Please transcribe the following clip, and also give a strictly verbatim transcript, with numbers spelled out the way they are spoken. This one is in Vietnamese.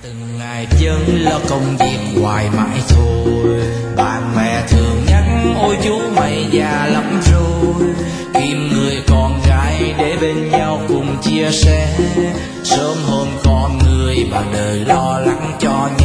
Từng ngày chân lo công việc hoài mãi thôi, bạn bè thường nhắc ôi chú mày già lắm rồi. Tìm người con gái để bên nhau cùng chia sẻ, sớm hôm con người bạn đời lo lắng cho nhau.